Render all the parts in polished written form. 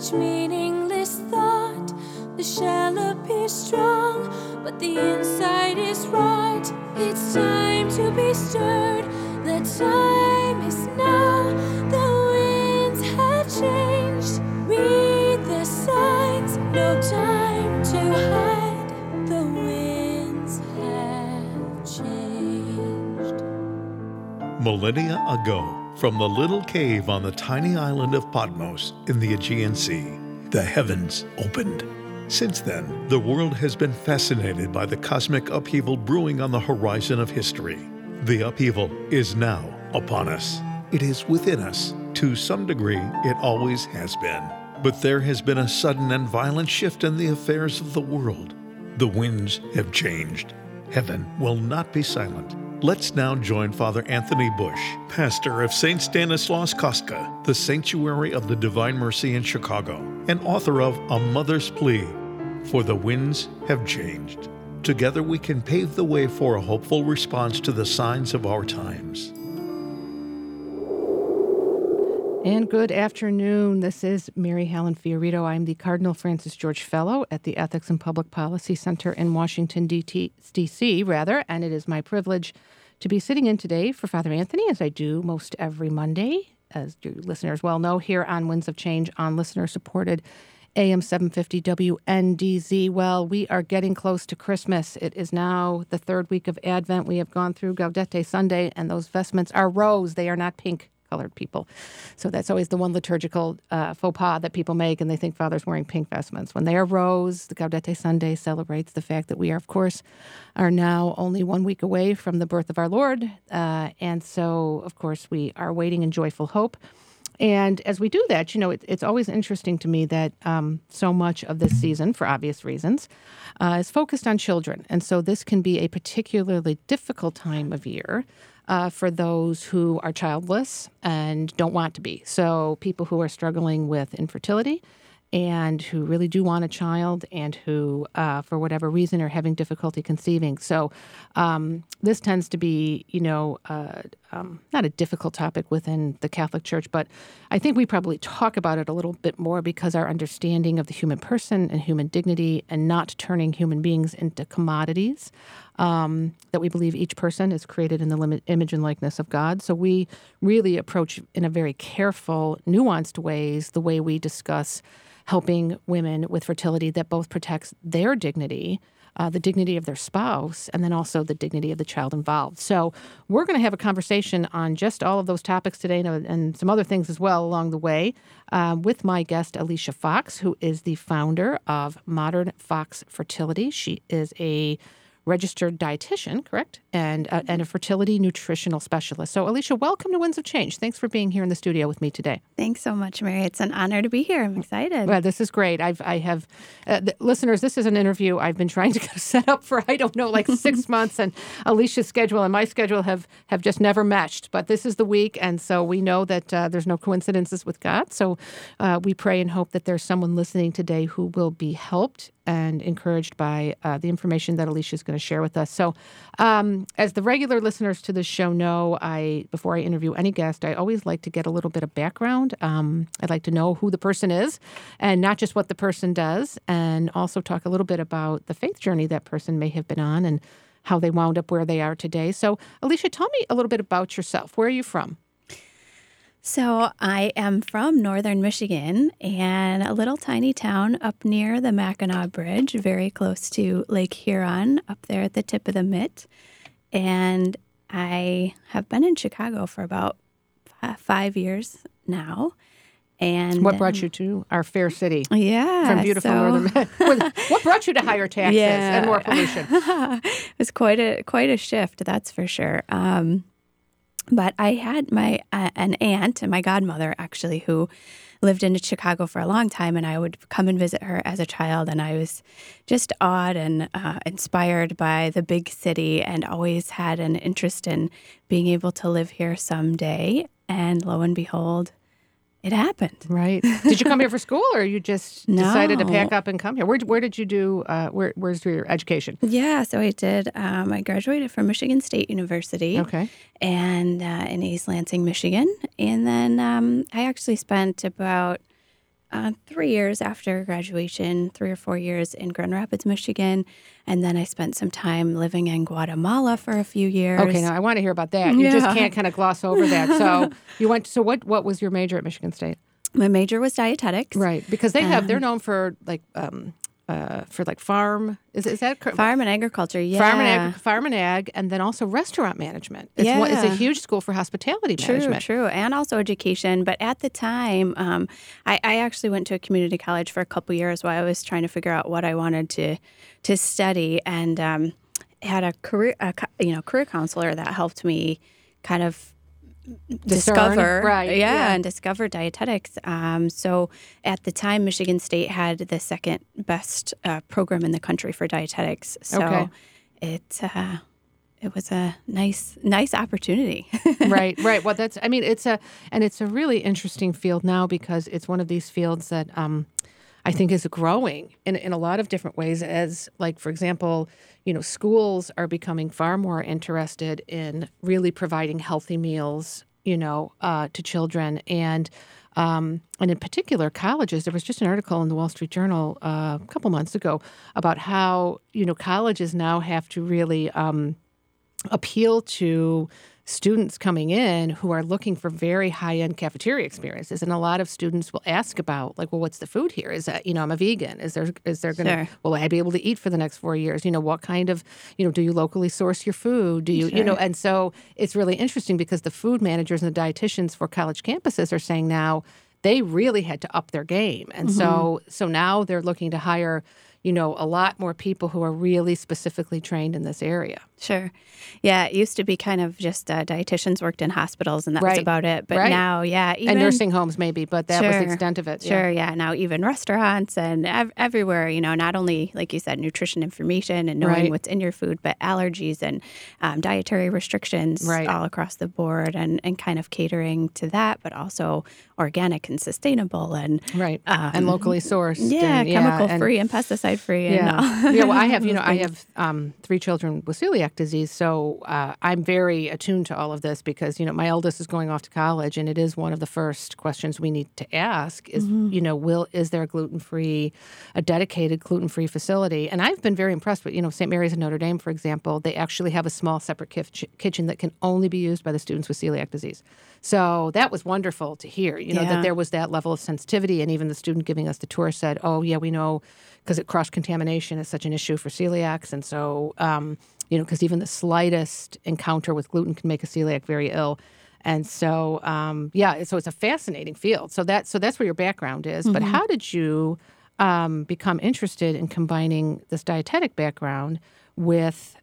each meaningless thought. The shell appears strong, but the inside is rot. It's time to be stirred. The time is now. The winds have changed. Read the signs. No time to hide. The winds have changed. Millennia ago, from the little cave on the tiny island of Patmos in the Aegean Sea, the heavens opened. Since then, the world has been fascinated by the cosmic upheaval brewing on the horizon of history. The upheaval is now upon us. It is within us. To some degree, it always has been. But there has been a sudden and violent shift in the affairs of the world. The winds have changed. Heaven will not be silent. Let's now join Father Anthony Bush, pastor of St. Stanislaus Kostka, the Sanctuary of the Divine Mercy in Chicago, and author of A Mother's Plea, For the Winds Have Changed. Together we can pave the way for a hopeful response to the signs of our times. And good afternoon. This is Mary Helen Fiorito. I'm the Cardinal Francis George Fellow at the Ethics and Public Policy Center in Washington, D.C., and it is my privilege to be sitting in today for Father Anthony, as I do most every Monday, as your listeners well know, here on Winds of Change on listener-supported AM 750 WNDZ. Well, we are getting close to Christmas. It is now the third week of Advent. We have gone through Gaudete Sunday, and those vestments are rose. They are not pink colored people. So that's always the one liturgical faux pas that people make, and they think Father's wearing pink vestments. When they are rose, the Gaudete Sunday celebrates the fact that we are now only 1 week away from the birth of our Lord. And so, of course, we are waiting in joyful hope. And as we do that, it's always interesting to me that so much of this season, for obvious reasons, is focused on children. And so this can be a particularly difficult time of year for those who are childless and don't want to be. So people who are struggling with infertility and who really do want a child and who, for whatever reason, are having difficulty conceiving. So this tends to be, not a difficult topic within the Catholic Church, but I think we probably talk about it a little bit more because our understanding of the human person and human dignity and not turning human beings into commodities, that we believe each person is created in the image and likeness of God. So we really approach in a very careful, nuanced ways the way we discuss helping women with fertility that both protects their dignity, the dignity of their spouse, and then also the dignity of the child involved. So we're going to have a conversation on just all of those topics today and some other things as well along the way with my guest, Alicia Fox, who is the founder of Modern Fox Fertility. She is a registered dietitian, correct? And a fertility nutritional specialist. So, Alicia, welcome to Winds of Change. Thanks for being here in the studio with me today. Thanks so much, Mary. It's an honor to be here. I'm excited. Well, this is great. Listeners, this is an interview I've been trying to set up for, 6 months, and Alicia's schedule and my schedule have just never matched. But this is the week, and so we know that there's no coincidences with God. So we pray and hope that there's someone listening today who will be helped and encouraged by the information that Alicia is going to share with us. So as the regular listeners to this show know, before I interview any guest, I always like to get a little bit of background. I'd like to know who the person is and not just what the person does, and also talk a little bit about the faith journey that person may have been on and how they wound up where they are today. So, Alicia, tell me a little bit about yourself. Where are you from? So I am from northern Michigan and a little tiny town up near the Mackinac Bridge, very close to Lake Huron, up there at the tip of the Mitt. And I have been in Chicago for about 5 years now. And what brought you to our fair city? Yeah. From beautiful northern. What brought you to higher taxes and more pollution? It was quite a shift, that's for sure. But I had an aunt and my godmother, actually, who lived in Chicago for a long time, and I would come and visit her as a child, and I was just awed and inspired by the big city and always had an interest in being able to live here someday. And lo and behold, it happened. Right. Did you come here for school, or you just decided to pack up and come here? Where did you do, where's your education? Yeah, so I did. I graduated from Michigan State University. Okay. And in East Lansing, Michigan. And then I actually spent about 3 years after graduation, 3 or 4 years in Grand Rapids, Michigan. And then I spent some time living in Guatemala for a few years. Okay, now I want to hear about that. You just can't kind of gloss over that. So you went. So what was your major at Michigan State? My major was dietetics. Right, because they're known for farm. Is that correct? Farm and agriculture, yeah. Farm and ag, and then also restaurant management. It's a huge school for hospitality management. True, and also education. But at the time, I actually went to a community college for a couple years while I was trying to figure out what I wanted to study, and had a career counselor that helped me kind of discover, and discover dietetics. So at the time, Michigan State had the second best program in the country for dietetics. So it was a nice opportunity. Right. Well, it's a really interesting field now because it's one of these fields that I think is growing in a lot of different ways. As like, for example, schools are becoming far more interested in really providing healthy meals, to children. And in particular, colleges. There was just an article in the Wall Street Journal a couple months ago about how, colleges now have to really appeal to students coming in who are looking for very high-end cafeteria experiences. And a lot of students will ask about, like, well, what's the food here? Is that, I'm a vegan. Is there going to, will I be able to eat for the next 4 years? What kind of, do you locally source your food? Do you, and so it's really interesting because the food managers and the dietitians for college campuses are saying now they really had to up their game. And so now they're looking to hire, a lot more people who are really specifically trained in this area. Sure. Yeah, it used to be kind of just dietitians worked in hospitals and that was about it. But now, even... And nursing homes maybe, but that was the extent of it. Sure, yeah. Now even restaurants and everywhere, not only, like you said, nutrition information and knowing what's in your food, but allergies and dietary restrictions all across the board and kind of catering to that, but also organic and sustainable and... and locally sourced. Chemical-free and pesticide-free. Well, I have 3 children with celiac disease, so I'm very attuned to all of this because, my eldest is going off to college, and it is one of the first questions we need to ask is, is there a dedicated gluten-free facility? And I've been very impressed with, St. Mary's in Notre Dame, for example, they actually have a small separate kitchen that can only be used by the students with celiac disease. So that was wonderful to hear, that there was that level of sensitivity, and even the student giving us the tour said, oh, yeah, we know, because cross-contamination is such an issue for celiacs, and so... because even the slightest encounter with gluten can make a celiac very ill. And so, so it's a fascinating field. So that's where your background is. But how did you become interested in combining this dietetic background with,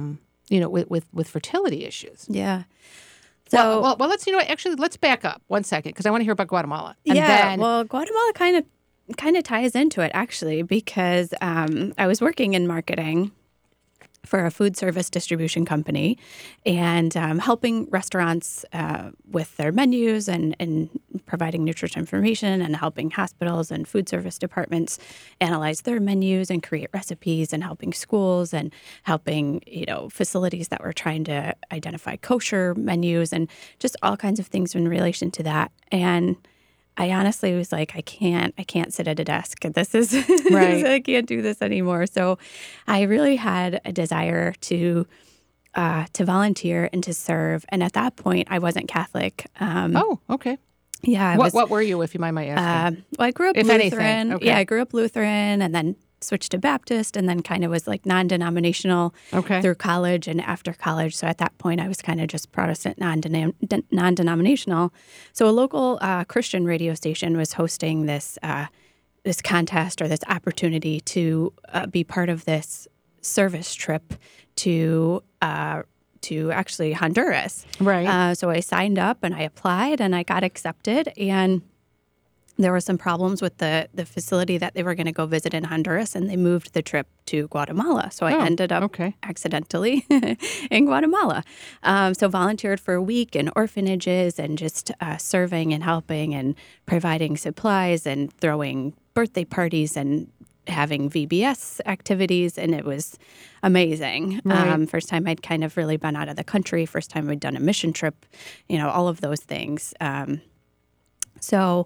with fertility issues? Yeah. So, well, let's back up 1 second because I want to hear about Guatemala. Guatemala kind of ties into it actually because I was working in marketing for a food service distribution company and helping restaurants with their menus and providing nutrition information and helping hospitals and food service departments analyze their menus and create recipes and helping schools and helping, facilities that were trying to identify kosher menus and just all kinds of things in relation to that. And I honestly was like, I can't sit at a desk. This is, I can't do this anymore. So I really had a desire to volunteer and to serve. And at that point, I wasn't Catholic. Oh, okay. Yeah. What were you, if you mind my asking? Well, I grew up Lutheran. Okay. Yeah, I grew up Lutheran and then switched to Baptist and then kind of was like non-denominational through college and after college. So at that point, I was kind of just Protestant non-denominational. So a local Christian radio station was hosting this contest or this opportunity to be part of this service trip to actually Honduras. Right. So I signed up and I applied and I got accepted and there were some problems with the facility that they were going to go visit in Honduras, and they moved the trip to Guatemala. So I ended up accidentally in Guatemala. So volunteered for a week in orphanages and just serving and helping and providing supplies and throwing birthday parties and having VBS activities, and it was amazing. Right. First time I'd kind of really been out of the country, first time I'd done a mission trip, all of those things. So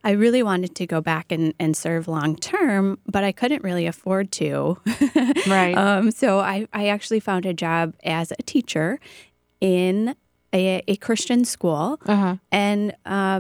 I really wanted to go back and serve long term, but I couldn't really afford to. Right. So I actually found a job as a teacher in a Christian school. Uh-huh. And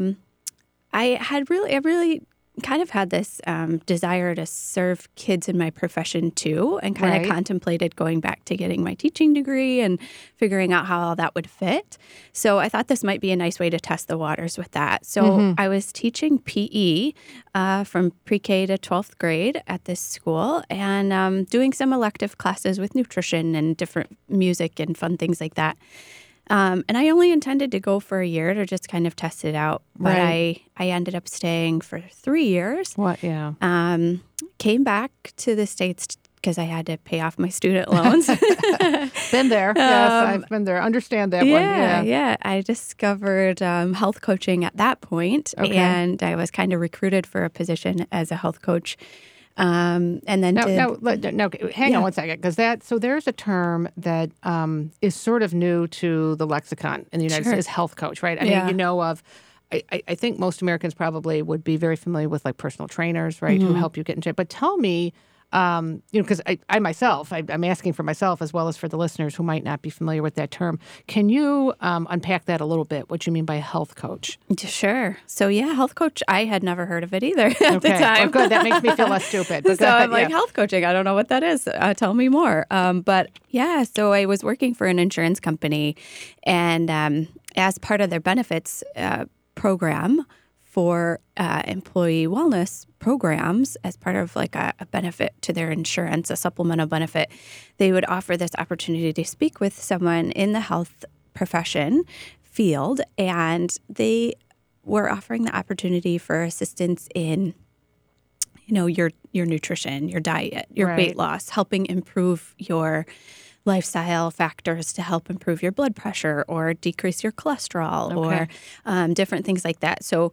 I really kind of had this desire to serve kids in my profession too, and kind of contemplated going back to getting my teaching degree and figuring out how all that would fit. So I thought this might be a nice way to test the waters with that. So I was teaching PE from pre-K to 12th grade at this school, and doing some elective classes with nutrition and different music and fun things like that. And I only intended to go for a year to just kind of test it out. But I ended up staying for 3 years. What? Yeah. Came back to the States because I had to pay off my student loans. Been there. Yes, I've been there. Understand that one. Yeah. I discovered health coaching at that point. Okay. And I was kind of recruited for a position as a health coach. And then hang on one second, because so there's a term that is sort of new to the lexicon in the United States, health coach, right? I mean, you know of. I think most Americans probably would be very familiar with like personal trainers, right, who help you get into it. But tell me, because I myself, I'm asking for myself as well as for the listeners who might not be familiar with that term. Can you unpack that a little bit, what you mean by health coach? Sure. So, health coach, I had never heard of it either at the time. Well, good. That makes me feel less stupid. But so I'm like, health coaching, I don't know what that is. Tell me more. So I was working for an insurance company, and as part of their benefits program for employee wellness programs, as part of like a benefit to their insurance, a supplemental benefit, they would offer this opportunity to speak with someone in the health profession field, and they were offering the opportunity for assistance in, your nutrition, your diet, your weight loss, helping improve your lifestyle factors to help improve your blood pressure or decrease your cholesterol or different things like that. So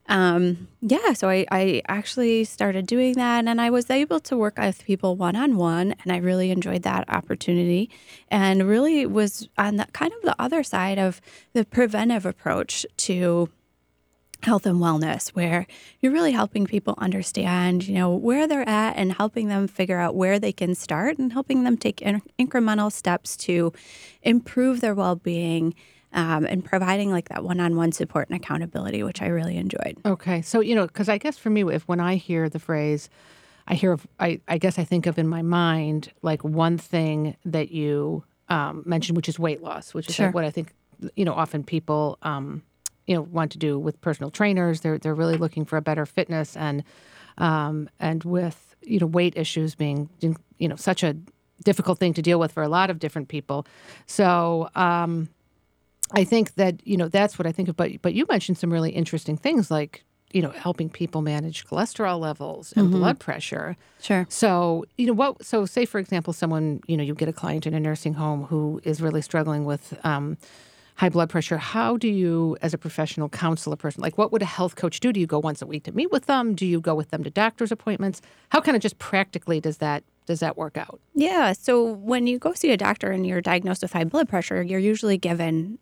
so I actually started doing that, and I was able to work with people one-on-one, and I really enjoyed that opportunity, and really was on the kind of the other side of the preventive approach to health and wellness, where you're really helping people understand, where they're at and helping them figure out where they can start and helping them take incremental steps to improve their well-being, and providing like that one-on-one support and accountability, which I really enjoyed. Okay. So, because I guess for me, when I hear the phrase, I guess I think of in my mind, like one thing that you mentioned, which is weight loss, which is like what I think, often people, want to do with personal trainers. They're really looking for a better fitness, and with, weight issues being, such a difficult thing to deal with for a lot of different people. So, I think that, that's what I think of. But you mentioned some really interesting things like, helping people manage cholesterol levels and blood pressure. Sure. So, so say, for example, someone, you get a client in a nursing home who is really struggling with high blood pressure. How do you, as a professional, counsel a person? Like, what would a health coach do? Do you go once a week to meet with them? Do you go with them to doctor's appointments? How kind of just practically does that work out? Yeah. So when you go see a doctor and you're diagnosed with high blood pressure, you're usually given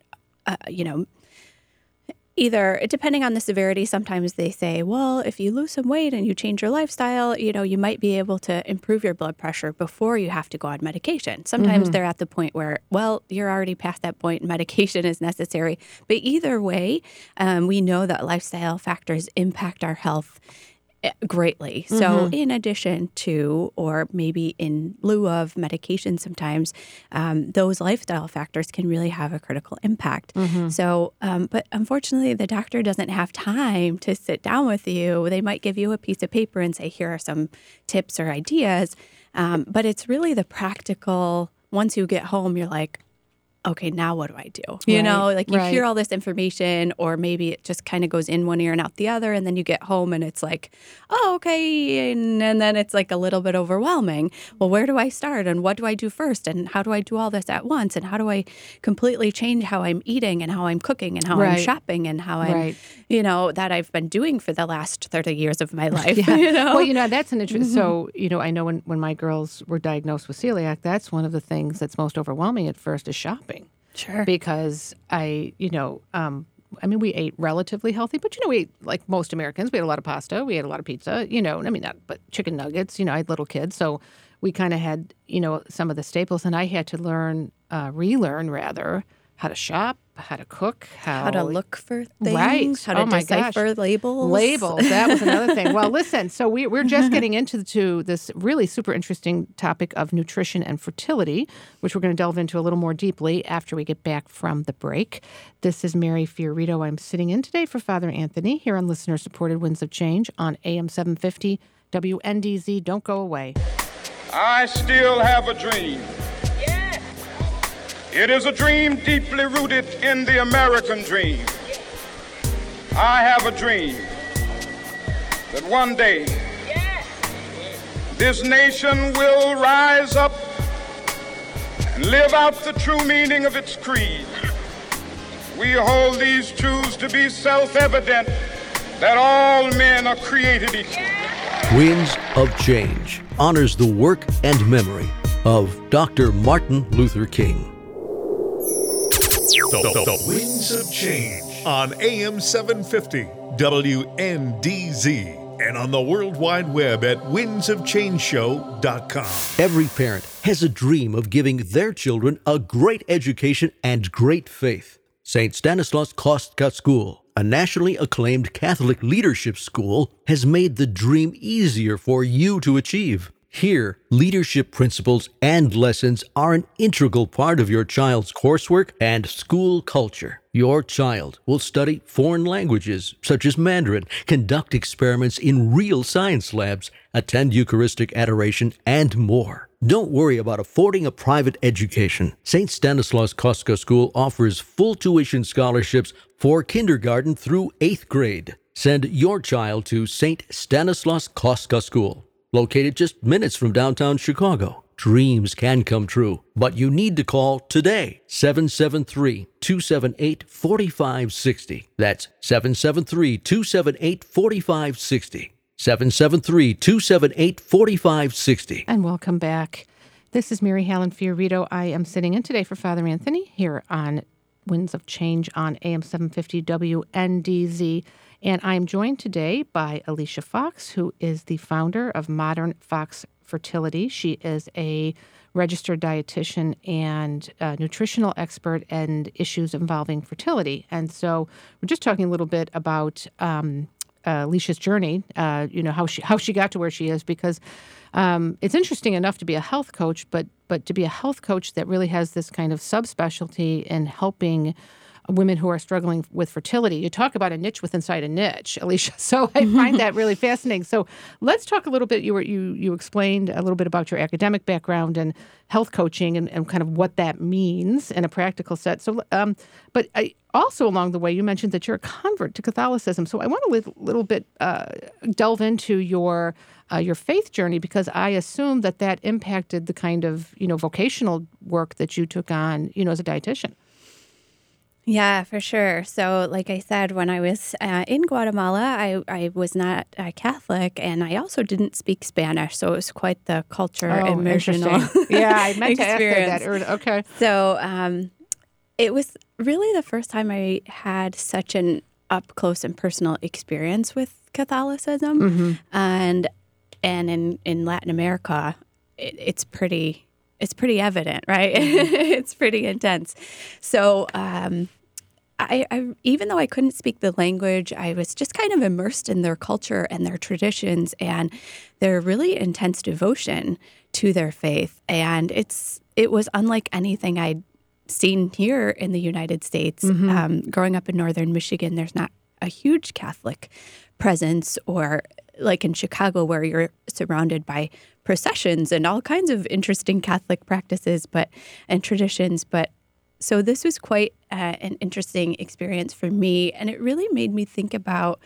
either, depending on the severity, sometimes they say, well, if you lose some weight and you change your lifestyle, you might be able to improve your blood pressure before you have to go on medication. Sometimes they're at the point where, well, you're already past that point and medication is necessary. But either way, we know that lifestyle factors impact our health greatly. So in addition to, or maybe in lieu of medication sometimes, those lifestyle factors can really have a critical impact. So, but unfortunately, the doctor doesn't have time to sit down with you. They might give you a piece of paper and say, here are some tips or ideas. But it's really the practical, once you get home, you're like, okay, now what do I do? You hear all this information, or maybe it just kind of goes in one ear and out the other, and then you get home and it's like, oh, okay, and then it's like a little bit overwhelming. Well, where do I start, and what do I do first, and how do I do all this at once, and how do I completely change how I'm eating and how I'm cooking and how I'm shopping and how I'm, that I've been doing for the last 30 years of my life. Well, that's an interesting. So, I know when my girls were diagnosed with celiac, that's one of the things that's most overwhelming at first is shopping. Sure. Because I, we ate relatively healthy, but, we ate like most Americans. We had a lot of pasta. We ate a lot of pizza, but chicken nuggets, I had little kids. So we kind of had, some of the staples. And I had to relearn how to shop, how to cook, how to look for things, right. how to decipher labels. Labels, that was another thing. Well, listen, so we're just getting into this really super interesting topic of nutrition and fertility, which we're going to delve into a little more deeply after we get back from the break. This is Mary Fiorito. I'm sitting in today for Father Anthony here on listener-supported Winds of Change on AM 750 WNDZ. Don't go away. I still have a dream. It is a dream deeply rooted in the American dream. I have a dream that one day this nation will rise up and live out the true meaning of its creed. We hold these truths to be self-evident, that all men are created equal. Winds of Change honors the work and memory of Dr. Martin Luther King. The Winds of Change on AM 750 WNDZ and on the World Wide Web at windsofchangeshow.com. Every parent has a dream of giving their children a great education and great faith. St. Stanislaus Kostka School, a nationally acclaimed Catholic leadership school, has made the dream easier for you to achieve. Here, leadership principles and lessons are an integral part of your child's coursework and school culture. Your child will study foreign languages, such as Mandarin, conduct experiments in real science labs, attend Eucharistic adoration, and more. Don't worry about affording a private education. St. Stanislaus Kostka School offers full tuition scholarships for kindergarten through 8th grade. Send your child to St. Stanislaus Kostka School, located just minutes from downtown Chicago. Dreams can come true, but you need to call today, 773-278-4560. That's 773-278-4560. 773-278-4560. And welcome back. This is Mary Helen Fiorito. I am sitting in today for Father Anthony here on Winds of Change on AM 750 WNDZ. And I'm joined today by Alicia Fox, who is the founder of Modern Fox Fertility. She is a registered dietitian and nutritional expert and issues involving fertility. And so we're just talking a little bit about Alicia's journey, how she got to where she is, because it's interesting enough to be a health coach, but to be a health coach that really has this kind of subspecialty in helping women who are struggling with fertility. You talk about a niche within inside a niche, Alicia. So I find that really fascinating. So let's talk a little bit. You explained a little bit about your academic background and health coaching and kind of what that means in a practical set. So, but also along the way, you mentioned that you're a convert to Catholicism. So I want to little bit delve into your faith journey, because I assume that impacted the kind of vocational work that you took on as a dietitian. Yeah, for sure. So like I said, when I was in Guatemala, I was not Catholic, and I also didn't speak Spanish. So it was quite the culture immersion. Yeah, I meant to ask that. Okay. So it was really the first time I had such an up-close and personal experience with Catholicism. Mm-hmm. And in Latin America, it's pretty evident, right? Mm-hmm. It's pretty intense. So I even though I couldn't speak the language, I was just kind of immersed in their culture and their traditions and their really intense devotion to their faith. And it was unlike anything I'd seen here in the United States. Mm-hmm. Growing up in northern Michigan, there's not a huge Catholic presence, or like in Chicago where you're surrounded by processions and all kinds of interesting Catholic practices and traditions. But so this was quite an interesting experience for me, and it really made me think about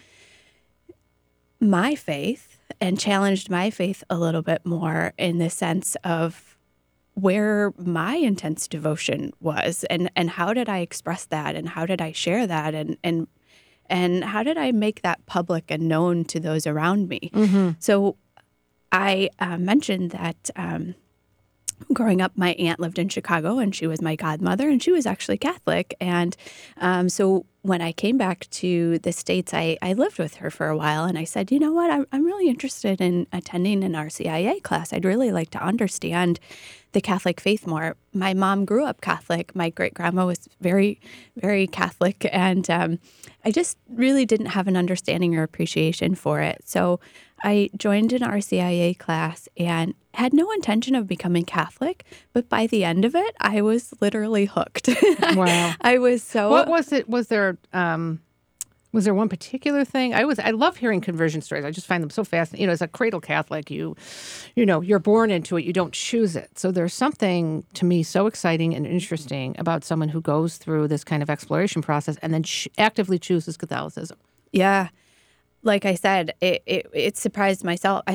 my faith and challenged my faith a little bit more in the sense of where my intense devotion was, and how did I express that, and how did I share that, and how did I make that public and known to those around me? Mm-hmm. So I mentioned that growing up, my aunt lived in Chicago, and she was my godmother, and she was actually Catholic. And so when I came back to the States, I lived with her for a while, and I said, you know what, I'm really interested in attending an RCIA class. I'd really like to understand the Catholic faith more. My mom grew up Catholic. My great-grandma was very, very Catholic, and I just really didn't have an understanding or appreciation for it. So I joined an RCIA class and had no intention of becoming Catholic, but by the end of it, I was literally hooked. Wow. I was so... What was it? Was there one particular thing? I love hearing conversion stories. I just find them so fascinating. You know, as a cradle Catholic, you know, you're born into it. You don't choose it. So there's something to me so exciting and interesting about someone who goes through this kind of exploration process and then actively chooses Catholicism. Yeah. Like I said, it surprised myself.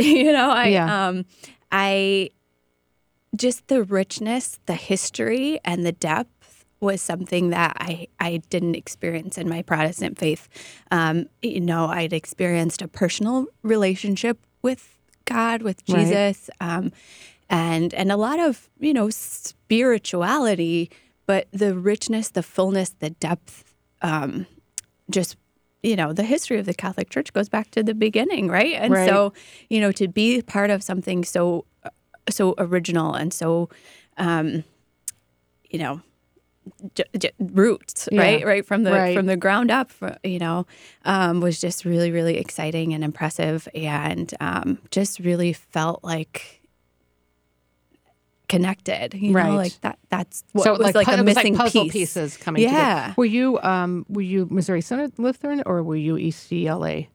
I just the richness, the history, and the depth was something that I didn't experience in my Protestant faith. I'd experienced a personal relationship with God, with Jesus, and a lot of, spirituality, but the richness, the fullness, the depth, the history of the Catholic Church goes back to the beginning, right? And so, to be part of something so original and so, roots, right from the ground up, was just really, really exciting and impressive, and just really felt like connected, like that's what was like a missing puzzle piece. Pieces coming together. Were you Missouri Synod Lutheran or were you ECLA?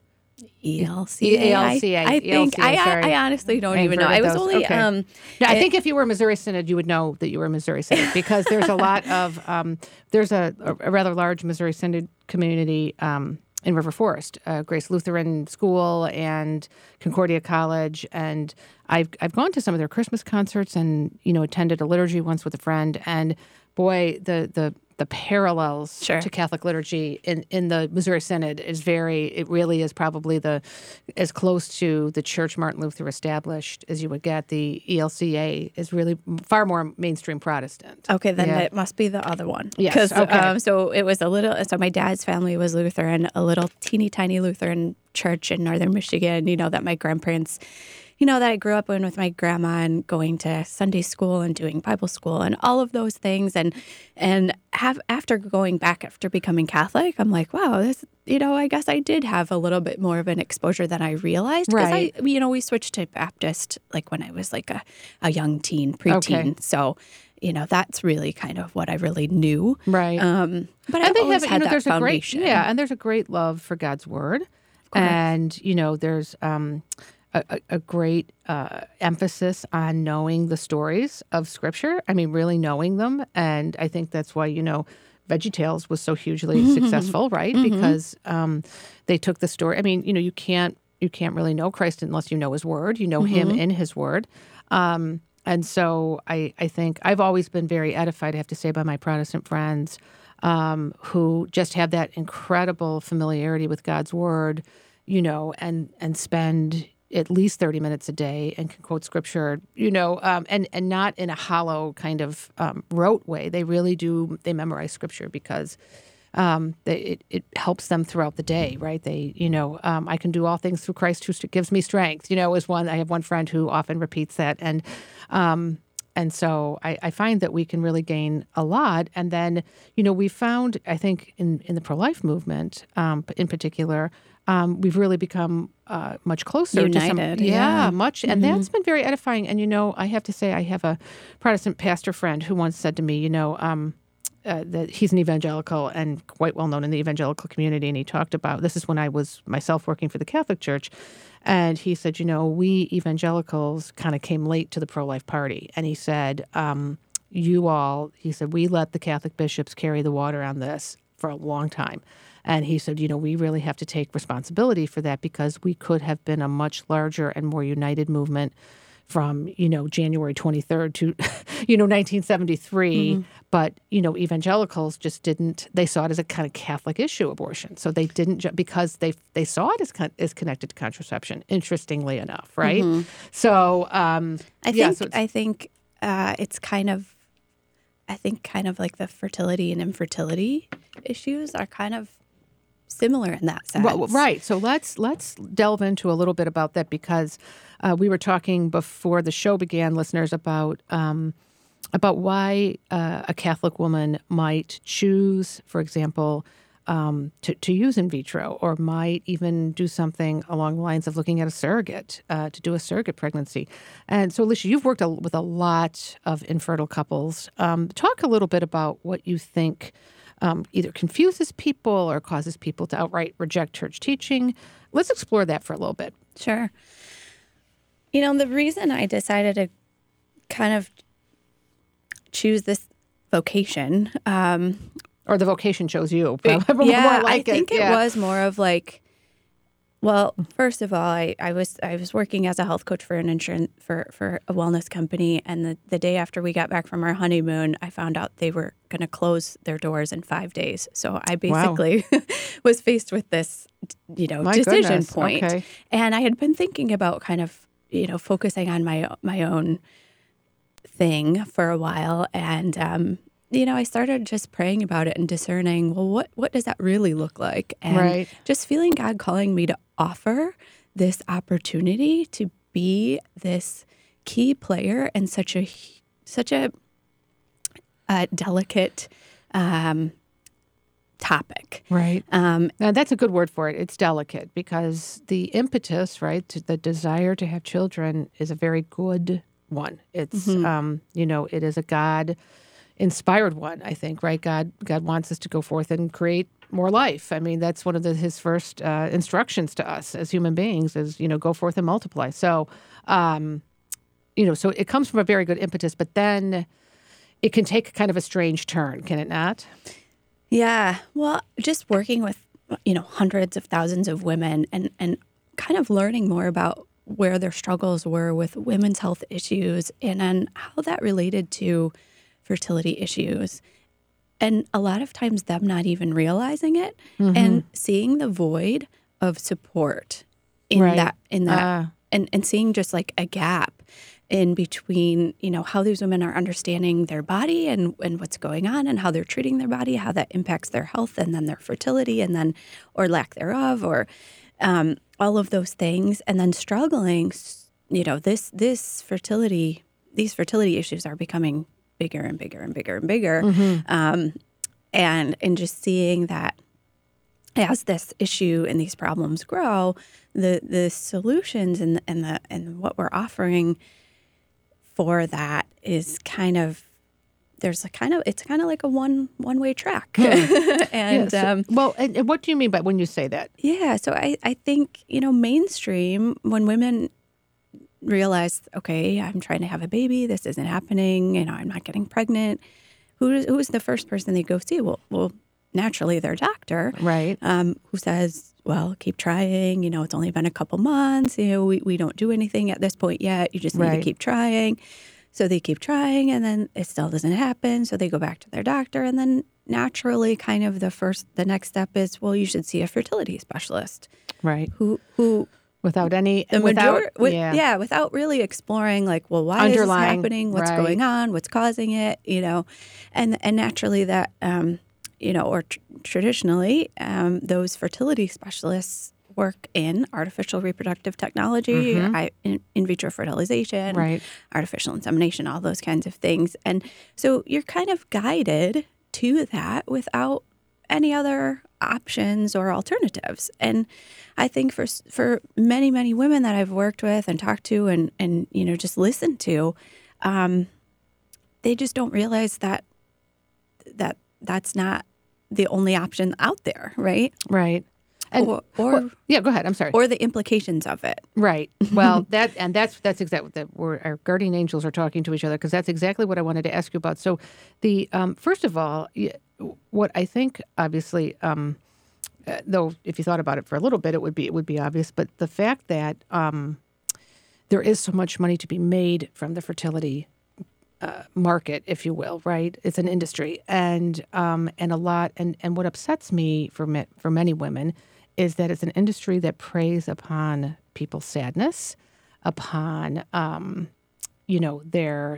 ELCA. I think I honestly don't even know. I was only I think if you were Missouri Synod, you would know that you were Missouri Synod because there's a lot of there's a rather large Missouri Synod community in River Forest, Grace Lutheran School and Concordia College, and I've gone to some of their Christmas concerts and attended a liturgy once with a friend, and boy, the parallels to Catholic liturgy in the Missouri Synod it really is probably as close to the church Martin Luther established as you would get. The ELCA is really far more mainstream Protestant. Okay, then it must be the other one. Yes, okay. So it was so my dad's family was Lutheran, a little teeny tiny Lutheran church in northern Michigan, that my grandparents, that I grew up in with my grandma and going to Sunday school and doing Bible school and all of those things. After becoming Catholic, I'm like, wow, this, I guess I did have a little bit more of an exposure than I realized. Because we switched to Baptist like when I was like a young teen, preteen. Okay. So, that's really kind of what I really knew. Right. But I've always had that there's foundation. And there's a great love for God's Word. And, there's a great emphasis on knowing the stories of Scripture. I mean, really knowing them. And I think that's why, VeggieTales was so hugely successful, right? Mm-hmm. Because they took the story. I mean, you can't really know Christ unless you know His Word. You know Him in His Word. And so I think I've always been very edified, I have to say, by my Protestant friends who just have that incredible familiarity with God's Word, and spend at least 30 minutes a day and can quote Scripture, and not in a hollow kind of rote way. They really do. They memorize Scripture because it helps them throughout the day, right? They, I can do all things through Christ who gives me strength. Is one. I have one friend who often repeats that, and so I find that we can really gain a lot. And then, we found, I think, in the pro-life movement, in particular. We've really become much closer. United. Much. And that's been very edifying. And, I have to say, I have a Protestant pastor friend who once said to me, that he's an evangelical and quite well known in the evangelical community. And he talked about, this is when I was myself working for the Catholic Church. And he said, we evangelicals kind of came late to the pro-life party. And he said, we let the Catholic bishops carry the water on this for a long time. And he said, we really have to take responsibility for that because we could have been a much larger and more united movement from, January 23rd to, 1973. Mm-hmm. But, evangelicals just didn't, they saw it as a kind of Catholic issue, abortion. So they didn't, because they saw it as connected to contraception, interestingly enough, right? Mm-hmm. So, I think it's kind of, I think, kind of like the fertility and infertility issues are kind of similar in that sense. Well, right. So let's delve into a little bit about that, because we were talking before the show began, listeners, about why a Catholic woman might choose, for example, to use in vitro, or might even do something along the lines of looking at a surrogate, to do a surrogate pregnancy. And so, Alicia, you've worked with a lot of infertile couples. Talk a little bit about what you think either confuses people or causes people to outright reject church teaching. Let's explore that for a little bit. Sure. The reason I decided to kind of choose this vocation, or the vocation chose you. I think it was more of like, well, first of all, I was working as a health coach for an insurance for a wellness company, and the day after we got back from our honeymoon, I found out they were going to close their doors in 5 days. So I basically was faced with this, My decision goodness. point. Okay. And I had been thinking about kind of, focusing on my own thing for a while, and I started just praying about it and discerning, well, what does that really look like? And just feeling God calling me to offer this opportunity to be this key player in such a delicate topic. Right. Now that's a good word for it. It's delicate, because the impetus, right, the desire to have children is a very good one. It's, it is a God-inspired one, I think, right? God wants us to go forth and create more life. I mean, that's one of his first instructions to us as human beings is, go forth and multiply. So, so it comes from a very good impetus, but then it can take kind of a strange turn, can it not? Yeah. Well, just working with, hundreds of thousands of women and kind of learning more about where their struggles were with women's health issues and then how that related to fertility issues. And a lot of times them not even realizing it and seeing the void of support in that, and seeing just like a gap in between, how these women are understanding their body and what's going on and how they're treating their body, how that impacts their health and then their fertility and then, or lack thereof, or all of those things. And then struggling, these fertility issues are becoming bigger and bigger and bigger and bigger. And just seeing that as this issue and these problems grow, the solutions and what we're offering for that is it's kind of like a one-way track. And and what do you mean by when you say that? Yeah, so I think, mainstream, when women realize, okay, I'm trying to have a baby, this isn't happening, I'm not getting pregnant, who's the first person they go see? Well, naturally their doctor, right? Who says, well, keep trying, it's only been a couple months, we don't do anything at this point yet, you just need to keep trying. So they keep trying, and then it still doesn't happen, so they go back to their doctor, and then naturally kind of the next step is, well, you should see a fertility specialist. Right. Who without really exploring, like, well, why is this happening? What's going on? What's causing it? And naturally that, or traditionally, those fertility specialists work in artificial reproductive technology, in vitro fertilization, artificial insemination, all those kinds of things. And so you're kind of guided to that without any other options or alternatives. And I think for many, many women that I've worked with and talked to and just listened to, they just don't realize that that's not the only option out there, right? Right. And, go ahead. I'm sorry. Or the implications of it. Right. Well, that's exactly that. Our guardian angels are talking to each other, because that's exactly what I wanted to ask you about. So, the first of all, what I think, obviously, though, if you thought about it for a little bit, it would be obvious. But the fact that there is so much money to be made from the fertility market, if you will, right? It's an industry, and a lot. And what upsets me for many women is that it's an industry that preys upon people's sadness, upon, their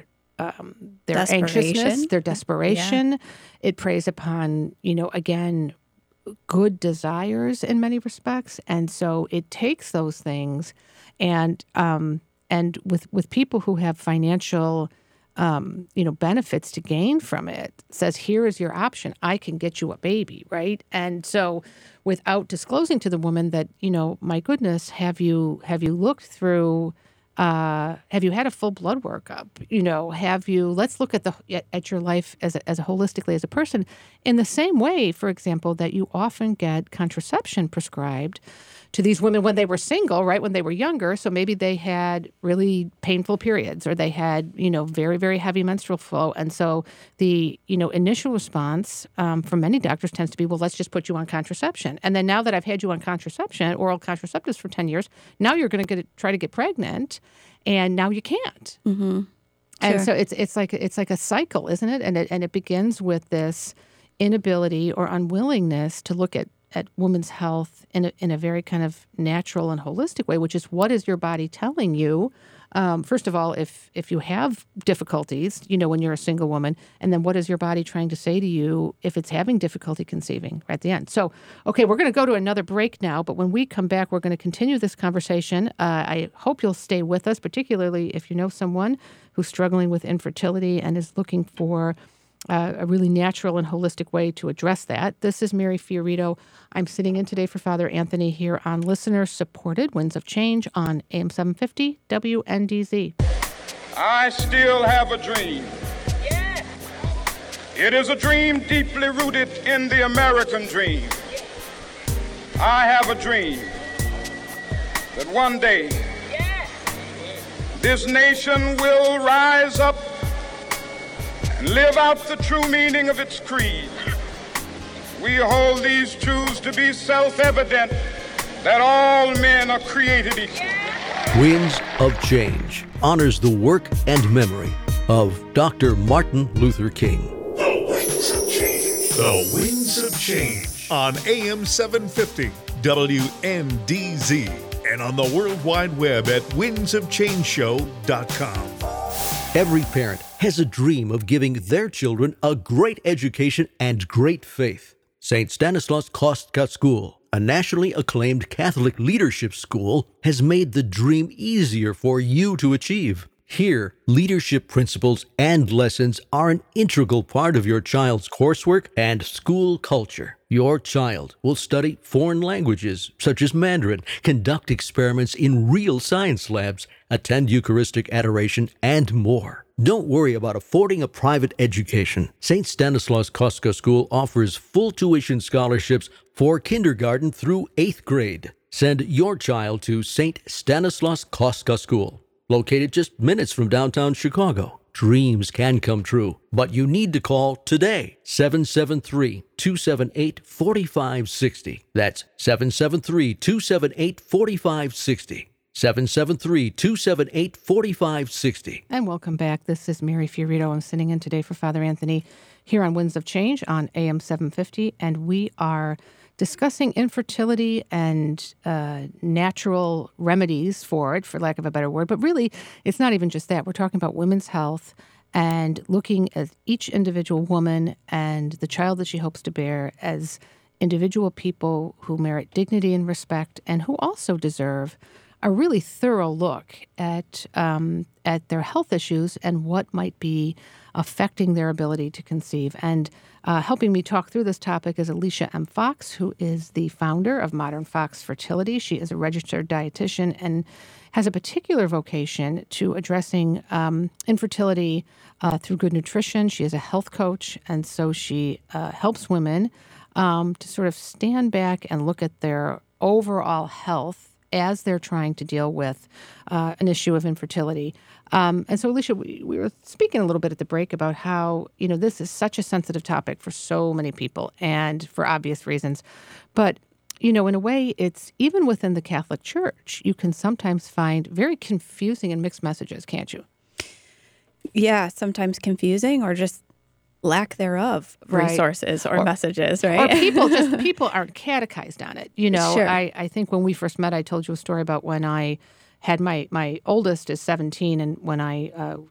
their anxiousness, their desperation. Yeah. It preys upon, again, good desires in many respects. And so it takes those things and with people who have financial benefits to gain from it, says, here is your option. I can get you a baby, right? And so without disclosing to the woman that, my goodness, have you looked through, have you had a full blood workup? Let's look at your life as a holistically as a person in the same way, for example, that you often get contraception prescribed to these women when they were single, right, when they were younger. So maybe they had really painful periods or they had, very, very heavy menstrual flow. And so the, initial response from many doctors tends to be, well, let's just put you on contraception. And then now that I've had you on contraception, oral contraceptives for 10 years, now you're going to try to get pregnant and now you can't. Mm-hmm. And Sure. so it's like a cycle, isn't it? And it begins with this inability or unwillingness to look at women's health in a very kind of natural and holistic way, which is, what is your body telling you? First of all, if you have difficulties, when you're a single woman, and then what is your body trying to say to you if it's having difficulty conceiving right at the end? So, okay, we're going to go to another break now, but when we come back, we're going to continue this conversation. I hope you'll stay with us, particularly if you know someone who's struggling with infertility and is looking for a really natural and holistic way to address that. This is Mary Fiorito. I'm sitting in today for Father Anthony here on listener-supported Winds of Change on AM 750 WNDZ. I still have a dream. Yes. It is a dream deeply rooted in the American dream. I have a dream that one day this nation will rise up and live out the true meaning of its creed. We hold these truths to be self-evident, that all men are created equal. Winds of Change honors the work and memory of Dr. Martin Luther King. The Winds of Change. The Winds of Change on AM 750 WNDZ and on the World Wide Web at windsofchangeshow.com. Every parent has a dream of giving their children a great education and great faith. St. Stanislaus Kostka School, a nationally acclaimed Catholic leadership school, has made the dream easier for you to achieve. Here, leadership principles and lessons are an integral part of your child's coursework and school culture. Your child will study foreign languages, such as Mandarin, conduct experiments in real science labs, attend Eucharistic adoration, and more. Don't worry about affording a private education. St. Stanislaus Kostka School offers full tuition scholarships for kindergarten through 8th grade. Send your child to St. Stanislaus Kostka School, located just minutes from downtown Chicago. Dreams can come true, but you need to call today, 773-278-4560. That's 773-278-4560. 773-278-4560. And welcome back. This is Mary Fiorito. I'm sitting in today for Father Anthony here on Winds of Change on AM 750, and we are discussing infertility and natural remedies for it, for lack of a better word. But really, it's not even just that. We're talking about women's health and looking at each individual woman and the child that she hopes to bear as individual people who merit dignity and respect and who also deserve a really thorough look at their health issues and what might be affecting their ability to conceive. And helping me talk through this topic is Alicia M. Fox, who is the founder of Modern Fox Fertility. She is a registered dietitian and has a particular vocation to addressing infertility through good nutrition. She is a health coach, and so she helps women to sort of stand back and look at their overall health as they're trying to deal with an issue of infertility. And so, Alicia, we were speaking a little bit at the break about how, this is such a sensitive topic for so many people and for obvious reasons. But, in a way, it's even within the Catholic Church, you can sometimes find very confusing and mixed messages, can't you? Yeah, sometimes confusing or just lack thereof resources or messages, right? Or people aren't catechized on it. Sure. I think when we first met, I told you a story about when I had my oldest is 17, and when I just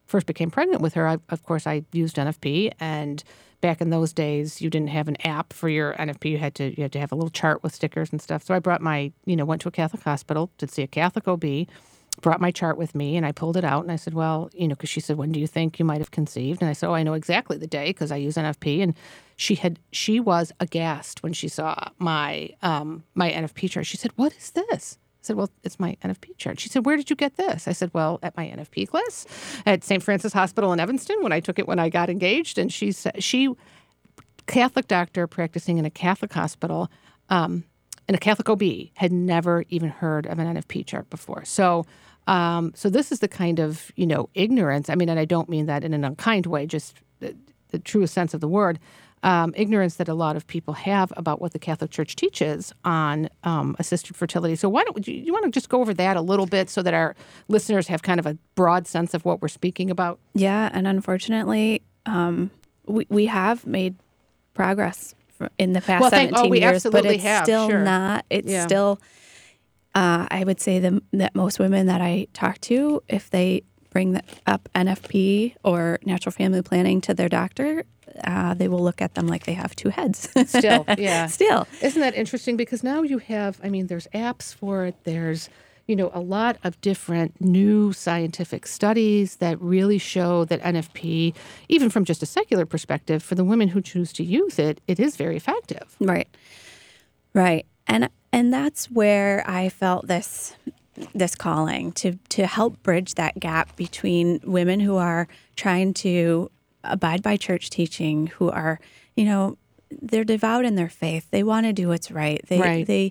first became pregnant with her, of course, I used NFP. And back in those days, you didn't have an app for your NFP. You had to have a little chart with stickers and stuff. So I brought went to a Catholic hospital to see a Catholic OB, brought my chart with me, and I pulled it out. And I said, well, because she said, when do you think you might have conceived? And I said, I know exactly the day because I use NFP. And she was aghast when she saw my NFP chart. She said, what is this? I said, well, it's my NFP chart. She said, where did you get this? I said, well, at my NFP class at St. Francis Hospital in Evanston when I took it when I got engaged. And she said, Catholic doctor practicing in a Catholic hospital, and a Catholic OB had never even heard of an NFP chart before. So this is the kind of, ignorance. I mean, and I don't mean that in an unkind way, just the truest sense of the word. Ignorance that a lot of people have about what the Catholic Church teaches on assisted fertility. So why don't you want to just go over that a little bit so that our listeners have kind of a broad sense of what we're speaking about? Yeah, and unfortunately, we have made progress in the past 17 years, but it's still not. It's still. I would say that most women that I talk to, if they bring up NFP or natural family planning to their doctor, they will look at them like they have two heads. Still, yeah. Still. Isn't that interesting? Because now you have, there's apps for it. There's, a lot of different new scientific studies that really show that NFP, even from just a secular perspective, for the women who choose to use it, it is very effective. Right. Right. And that's where I felt this calling to help bridge that gap between women who are trying to abide by church teaching, who are, they're devout in their faith. They want to do what's right. They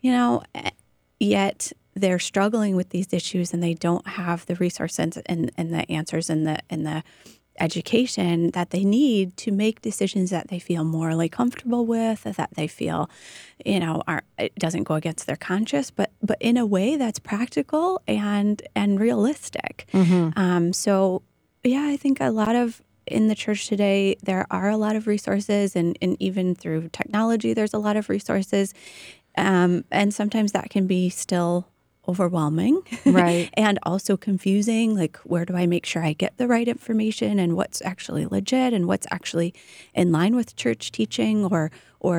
yet they're struggling with these issues and they don't have the resources and the answers and the education that they need to make decisions that they feel morally comfortable with, that they feel, it doesn't go against their conscience, but in a way that's practical and realistic. Mm-hmm. So, yeah, I think in the church today, there are a lot of resources, and even through technology, there's a lot of resources. And sometimes that can be still overwhelming, right? And also confusing, like, where do I make sure I get the right information and what's actually legit and what's actually in line with church teaching or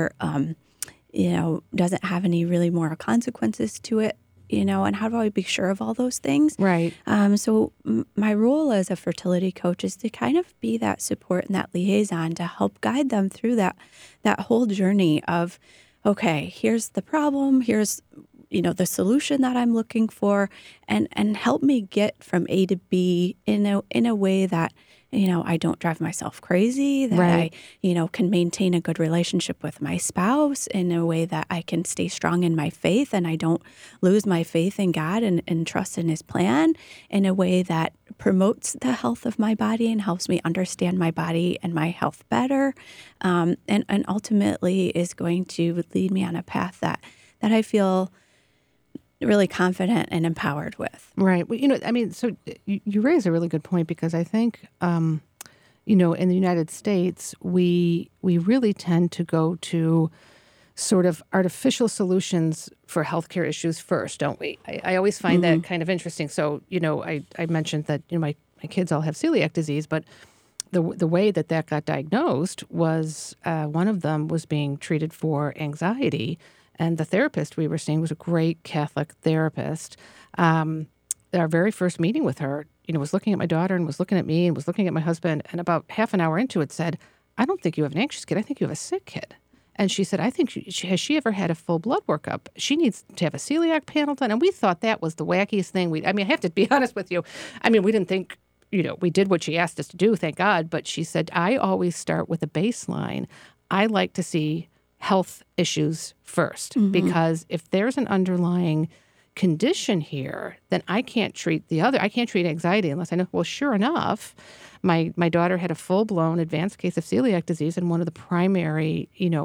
doesn't have any really moral consequences to it, and how do I be sure of all those things? Right. So my role as a fertility coach is to kind of be that support and that liaison to help guide them through that whole journey of, okay, here's the problem, here's the solution that I'm looking for, and help me get from A to B in a way that, I don't drive myself crazy, that right. I, can maintain a good relationship with my spouse in a way that I can stay strong in my faith and I don't lose my faith in God and trust in His plan in a way that promotes the health of my body and helps me understand my body and my health better, and ultimately is going to lead me on a path that I feel really confident and empowered with. Right. Well, so you raise a really good point, because I think, in the United States, we really tend to go to sort of artificial solutions for healthcare issues first, don't we? I always find that kind of interesting. So, I mentioned that, my kids all have celiac disease, but the way that got diagnosed was one of them was being treated for anxiety. And the therapist we were seeing was a great Catholic therapist. Our very first meeting with her, was looking at my daughter and was looking at me and was looking at my husband. And about half an hour into it said, I don't think you have an anxious kid. I think you have a sick kid. And she said, I think has she ever had a full blood workup? She needs to have a celiac panel done. And we thought that was the wackiest thing. I have to be honest with you. We didn't think, we did what she asked us to do, thank God. But she said, I always start with a baseline. I like to see health issues first, because if there's an underlying condition here, then I can't treat the other. I can't treat anxiety unless I know. Well, sure enough, my daughter had a full-blown advanced case of celiac disease, and one of the primary,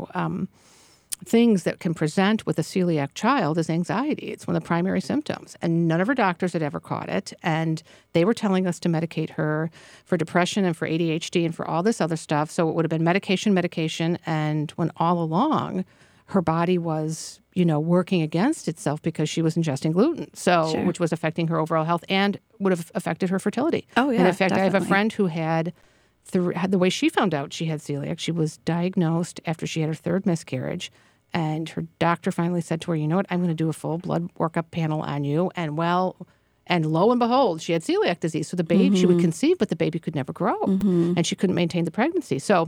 things that can present with a celiac child is anxiety. It's one of the primary symptoms. And none of her doctors had ever caught it. And they were telling us to medicate her for depression and for ADHD and for all this other stuff. So it would have been medication. And when all along, her body was, working against itself because she was ingesting gluten, so Sure. which was affecting her overall health and would have affected her fertility. Oh, yeah, And in fact, I have a definitely. friend who had the way she found out she had celiac. She was diagnosed after she had her third miscarriage, and her doctor finally said to her, "You know what? I'm going to do a full blood workup panel on you." And lo and behold, she had celiac disease. So the baby, she would conceive, but the baby could never grow, and she couldn't maintain the pregnancy. So,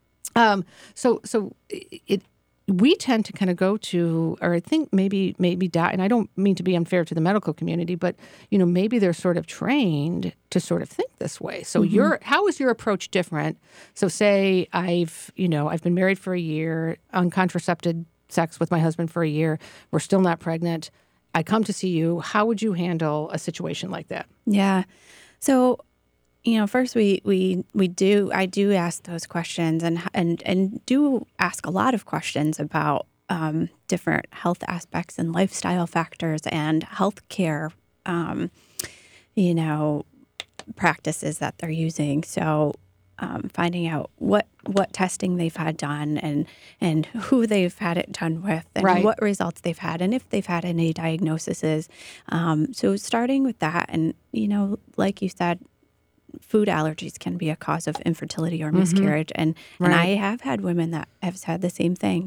we tend to kind of go to, or I think maybe, and I don't mean to be unfair to the medical community, but maybe they're sort of trained to sort of think this way. So how is your approach different? So say I've been married for a year, uncontracepted sex with my husband for a year, we're still not pregnant. I come to see you. How would you handle a situation like that? Yeah. So, first I do ask those questions and do ask a lot of questions about different health aspects and lifestyle factors and healthcare, practices that they're using. So, finding out what testing they've had done and who they've had it done with and Right. what results they've had and if they've had any diagnoses. So starting with that, and like you said, food allergies can be a cause of infertility or miscarriage, and I have had women that have said the same thing.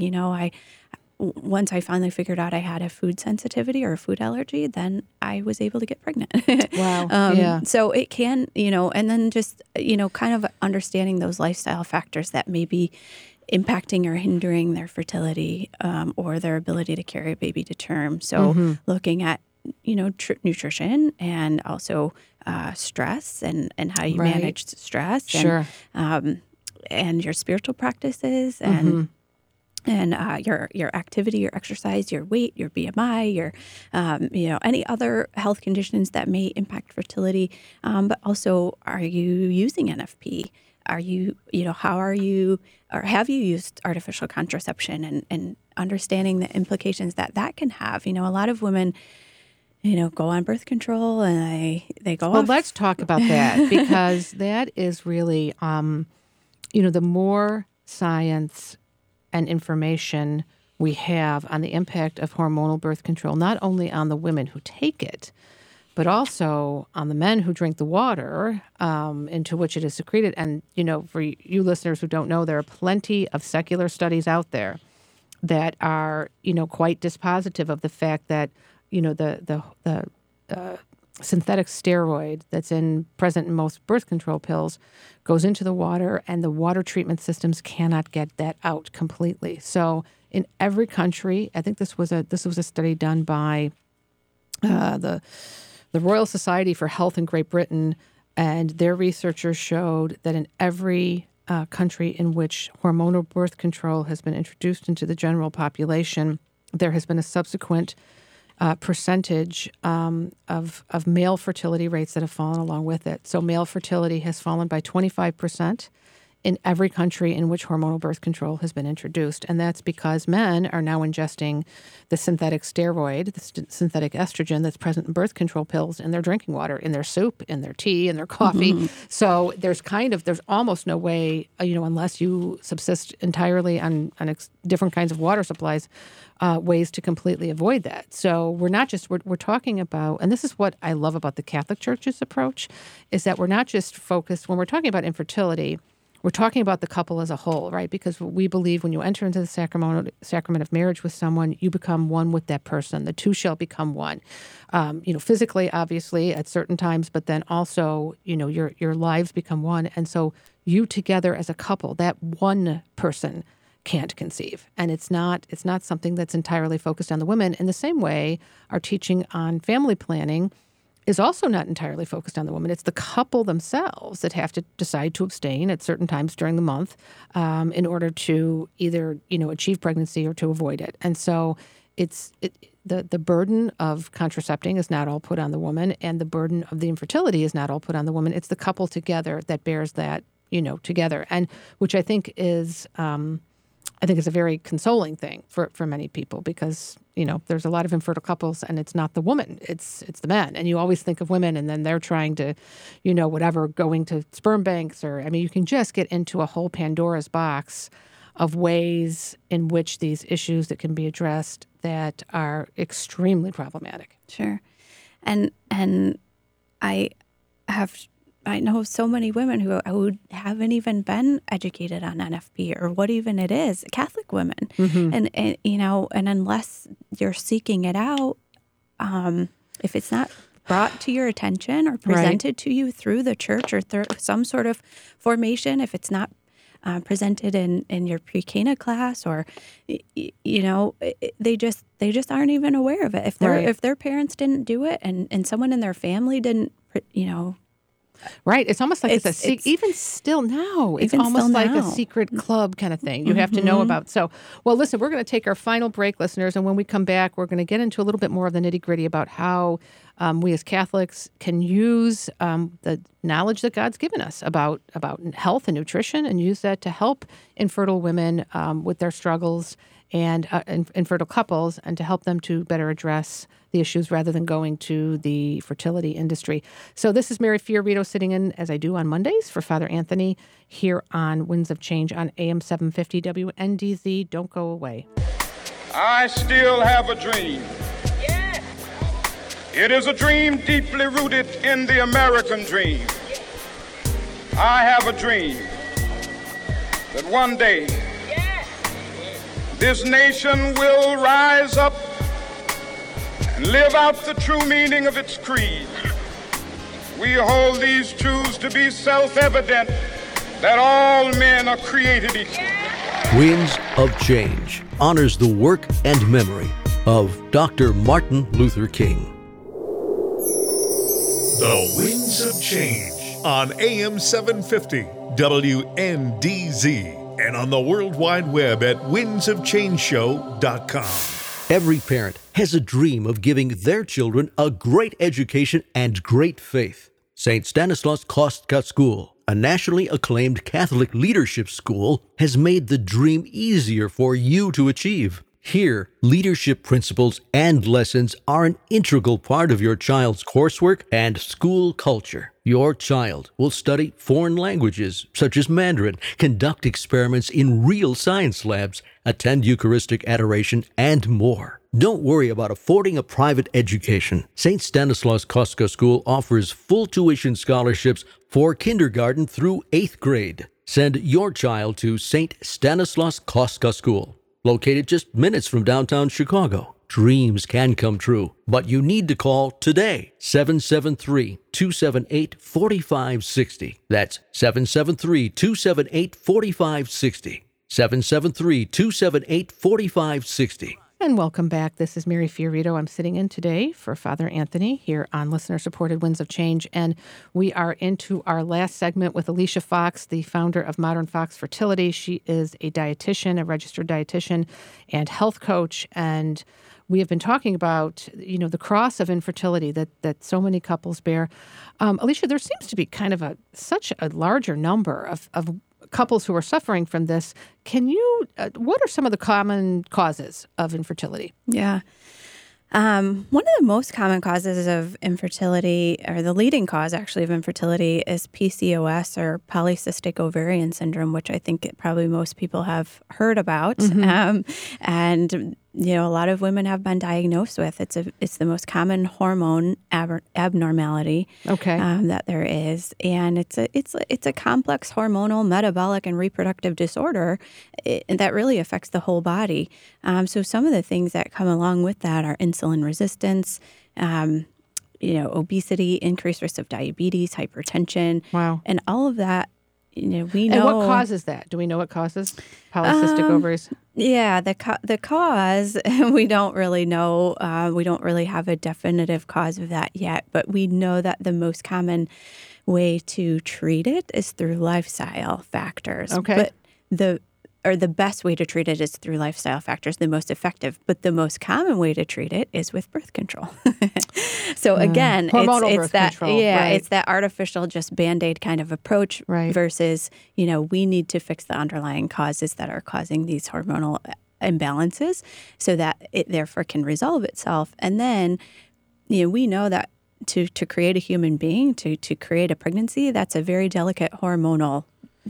Once I finally figured out I had a food sensitivity or a food allergy, then I was able to get pregnant. Wow. Yeah. So it can, and then just, kind of understanding those lifestyle factors that may be impacting or hindering their fertility or their ability to carry a baby to term. So looking at, nutrition and also stress and how you Right. manage stress Sure. and your spiritual practices and your activity, your exercise, your weight, your BMI, your any other health conditions that may impact fertility. But also, are you using NFP? Are you how are you, or have you used artificial contraception and understanding the implications that can have? A lot of women, go on birth control and they go Well, off. let's talk about that because that is really, the more science and information we have on the impact of hormonal birth control, not only on the women who take it, but also on the men who drink the water into which it is secreted. And, for you listeners who don't know, there are plenty of secular studies out there that are, quite dispositive of the fact that, the synthetic steroid that's present in most birth control pills goes into the water, and the water treatment systems cannot get that out completely. So in every country, I think this was a study done by the Royal Society for Health in Great Britain, and their researchers showed that in every country in which hormonal birth control has been introduced into the general population, there has been a subsequent percentage of male fertility rates that have fallen along with it. So male fertility has fallen by 25% in every country in which hormonal birth control has been introduced. And that's because men are now ingesting the synthetic steroid, the synthetic estrogen that's present in birth control pills in their drinking water, in their soup, in their tea, in their coffee. So there's almost no way, unless you subsist entirely on different kinds of water supplies, ways to completely avoid that. So we're talking about, and this is what I love about the Catholic Church's approach, is that we're not just focused, when we're talking about infertility, we're talking about the couple as a whole, right? Because we believe when you enter into the sacrament of marriage with someone, you become one with that person. The two shall become one. Physically, obviously, at certain times, but then also, your lives become one. And so you together as a couple, that one person can't conceive. And it's not something that's entirely focused on the women. In the same way, our teaching on family planning is also not entirely focused on the woman. It's the couple themselves that have to decide to abstain at certain times during the month in order to either, achieve pregnancy or to avoid it. And so the burden of contracepting is not all put on the woman, and the burden of the infertility is not all put on the woman. It's the couple together that bears that, together, and which I think is a very consoling thing for many people, because there's a lot of infertile couples and it's not the woman, it's the man. And you always think of women and then they're trying to, going to sperm banks, or, you can just get into a whole Pandora's box of ways in which these issues that can be addressed that are extremely problematic. Sure. And I I know so many women who haven't even been educated on NFP or what even it is, Catholic women. And unless you're seeking it out, if it's not brought to your attention or presented to you through the church or through some sort of formation, if it's not presented in your pre-Cana class, or they just aren't even aware of it. If their parents didn't do it and someone in their family didn't, Right. It's almost like it's even still now. It's almost like a secret club kind of thing you have to know about. So, well, listen, we're going to take our final break, listeners. And when we come back, we're going to get into a little bit more of the nitty gritty about how we as Catholics can use the knowledge that God's given us about health and nutrition, and use that to help infertile women with their struggles and infertile couples, and to help them to better address the issues rather than going to the fertility industry. So this is Mary Fiorito sitting in, as I do on Mondays, for Father Anthony here on Winds of Change on AM 750 WNDZ. Don't go away. I still have a dream. Yes. It is a dream deeply rooted in the American dream. I have a dream that one day this nation will rise up and live out the true meaning of its creed. We hold these truths to be self-evident, that all men are created equal. Winds of Change honors the work and memory of Dr. Martin Luther King. The Winds of Change on AM 750 WNDZ and on the World Wide Web at windsofchangeshow.com. Every parent has a dream of giving their children a great education and great faith. St. Stanislaus Kostka School, a nationally acclaimed Catholic leadership school, has made the dream easier for you to achieve. Here, leadership principles and lessons are an integral part of your child's coursework and school culture. Your child will study foreign languages, such as Mandarin, conduct experiments in real science labs, attend Eucharistic adoration, and more. Don't worry about affording a private education. St. Stanislaus Kostka School offers full tuition scholarships for kindergarten through 8th grade. Send your child to St. Stanislaus Kostka School, located just minutes from downtown Chicago. Dreams can come true, but you need to call today, 773-278-4560. That's 773-278-4560. 773-278-4560. And welcome back. This is Mary Fiorito. I'm sitting in today for Father Anthony here on listener-supported Winds of Change. And we are into our last segment with Alicia Fox, the founder of Modern Fox Fertility. She is a dietitian, a registered dietitian and health coach. And we have been talking about, the cross of infertility that so many couples bear. Alicia, there seems to be kind of such a larger number of couples who are suffering from this. What are some of the common causes of infertility? Yeah. One of the most common causes of infertility, or the leading cause actually of infertility, is PCOS, or polycystic ovarian syndrome, which I think probably most people have heard about. And a lot of women have been diagnosed with. It's the most common hormone abnormality that there is, and it's a complex hormonal, metabolic, and reproductive disorder that really affects the whole body. So some of the things that come along with that are insulin resistance, obesity, increased risk of diabetes, hypertension, and all of that. We know. And what causes that? Do we know what causes polycystic ovaries? Yeah, the cause, we don't really know. We don't really have a definitive cause of that yet, but we know that the most common way to treat it is through lifestyle factors. Okay. But the best way to treat it is through lifestyle factors, the most effective. But the most common way to treat it is with birth control. So again, it's that control, it's that artificial, just Band-Aid kind of approach versus, we need to fix the underlying causes that are causing these hormonal imbalances so that it therefore can resolve itself. And then, we know that to create a human being, to create a pregnancy, that's a very delicate hormonal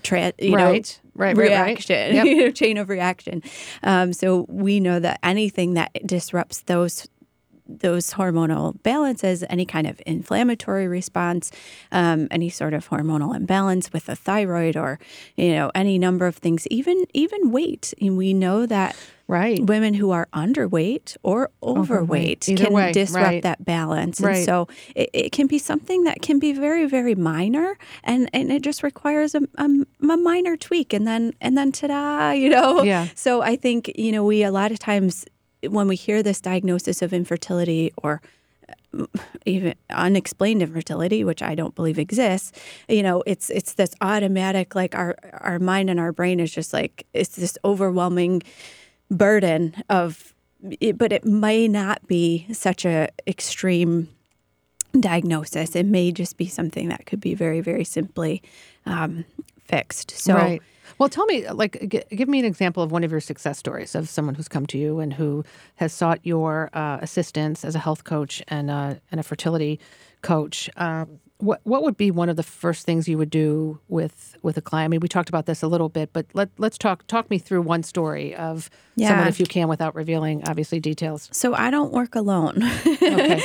reaction, chain of reaction. So we know that anything that disrupts those those hormonal balances, any kind of inflammatory response, any sort of hormonal imbalance with the thyroid, or any number of things, even weight. And we know that women who are underweight or overweight can disrupt that balance. And so it can be something that can be very, very minor, and it just requires a minor tweak, and then ta-da, Yeah. So I think, we a lot of times when we hear this diagnosis of infertility, or even unexplained infertility, which I don't believe exists, it's this automatic, like our mind and our brain is just like, it's this overwhelming burden of it, but it may not be such a extreme diagnosis. It may just be something that could be very, very simply fixed. So, Well, tell me, give me an example of one of your success stories of someone who's come to you and who has sought your assistance as a health coach and a fertility coach. What would be one of the first things you would do with a client? I mean, we talked about this a little bit, but let's talk me through one story of someone, if you can, without revealing obviously details. So I don't work alone. Okay.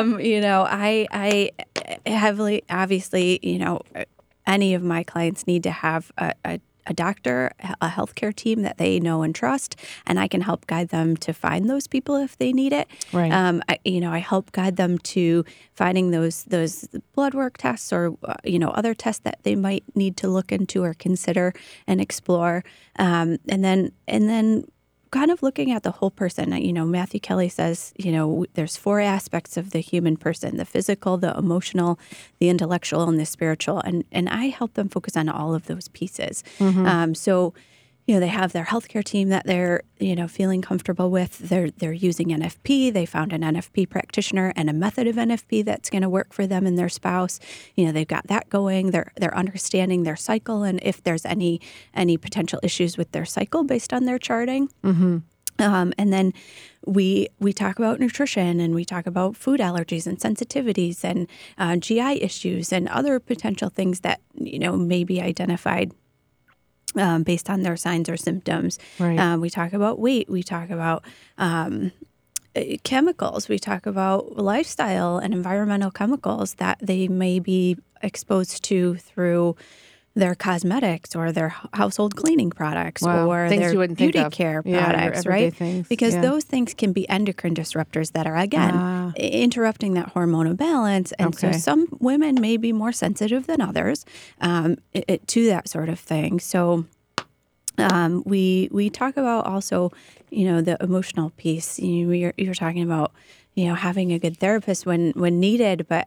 I heavily, obviously, any of my clients need to have a doctor, a healthcare team that they know and trust, and I can help guide them to find those people if they need it. Right. I help guide them to finding those blood work tests, or other tests that they might need to look into or consider and explore, and then kind of looking at the whole person. Matthew Kelly says, there's 4 aspects of the human person: the physical, the emotional, the intellectual, and the spiritual. And I help them focus on all of those pieces. Mm-hmm. So, they have their healthcare team that they're, feeling comfortable with. They're using NFP. They found an NFP practitioner and a method of NFP that's going to work for them and their spouse. They've got that going. They're understanding their cycle, and if there's any potential issues with their cycle based on their charting. Mm-hmm. And then we talk about nutrition, and we talk about food allergies and sensitivities, and GI issues and other potential things that may be identified based on their signs or symptoms. Right. We talk about weight. We talk about chemicals. We talk about lifestyle and environmental chemicals that they may be exposed to through their cosmetics or their household cleaning products, or things their you wouldn't think beauty of. care Yeah, your products, everyday right? things. Because Yeah. those things can be endocrine disruptors that are, again, interrupting that hormonal balance. And so Okay. some women may be more sensitive than others to that sort of thing. So we talk about also, the emotional piece. You're talking about, having a good therapist when needed, but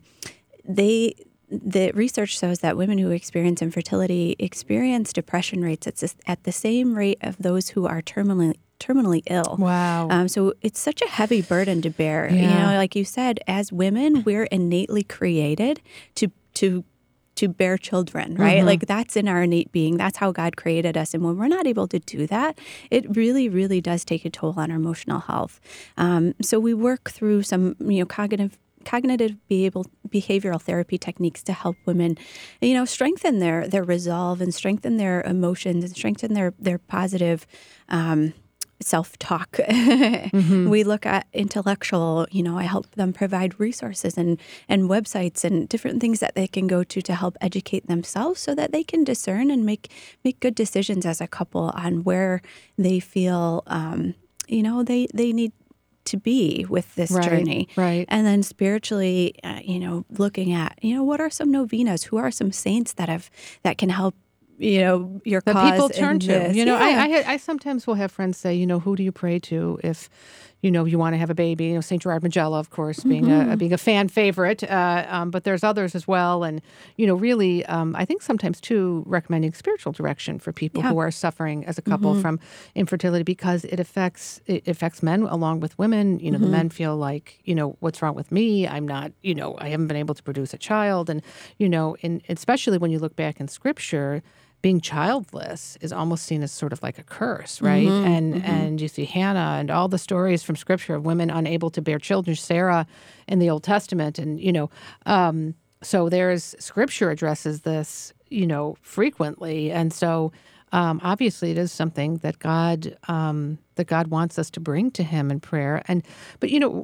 the research shows that women who experience infertility experience depression rates at the same rate of those who are terminally ill. Wow. So it's such a heavy burden to bear. Yeah. Like you said, as women, we're innately created to bear children, right? Mm-hmm. Like that's in our innate being. That's how God created us. And when we're not able to do that, it really, really does take a toll on our emotional health. So we work through some, cognitive behavioral therapy techniques to help women, strengthen their resolve and strengthen their emotions and strengthen their positive self-talk. Mm-hmm. We look at intellectual, I help them provide resources and websites and different things that they can go to help educate themselves so that they can discern and make good decisions as a couple on where they feel, they need to be with this journey. Right. And then spiritually, looking at, what are some novenas? Who are some saints that can help, your That cause people turn to. this? I sometimes will have friends say, who do you pray to if, you want to have a baby? St. Gerard Majella, of course, being a fan favorite, but there's others as well. And, really, I think sometimes, too, recommending spiritual direction for people who are suffering as a couple from infertility, because it affects men along with women. The men feel like, what's wrong with me? I'm not, I haven't been able to produce a child. And, especially when you look back in Scripture, being childless is almost seen as sort of like a curse, right? And you see Hannah and all the stories from Scripture of women unable to bear children, Sarah in the Old Testament. And, so there's Scripture addresses this, frequently. And so obviously it is something that God wants us to bring to him in prayer. But,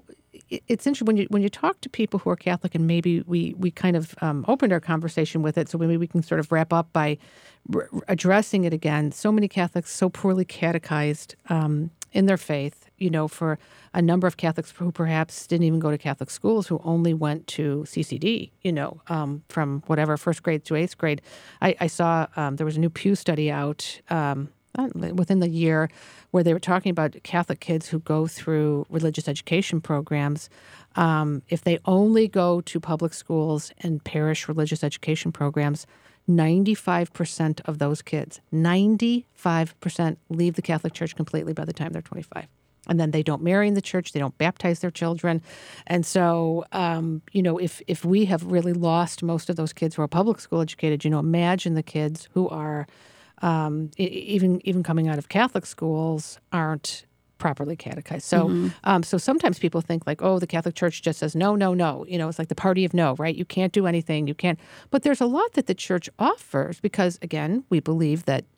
it's interesting when you talk to people who are Catholic, and maybe we kind of opened our conversation with it, so maybe we can sort of wrap up by addressing it again. So many Catholics so poorly catechized in their faith, for a number of Catholics who perhaps didn't even go to Catholic schools, who only went to CCD, from whatever, first grade to eighth grade. I saw there was a new Pew study out within the year where they were talking about Catholic kids who go through religious education programs. If they only go to public schools and parish religious education programs, 95% of those kids, 95% leave the Catholic Church completely by the time they're 25. And then they don't marry in the church, they don't baptize their children. And so, if we have really lost most of those kids who are public school educated, imagine the kids who are even coming out of Catholic schools aren't properly catechized. So so sometimes people think like, oh, the Catholic Church just says no, no, no. It's like the party of no, right? You can't do anything. You can't. But there's a lot that the Church offers because, again, we believe that,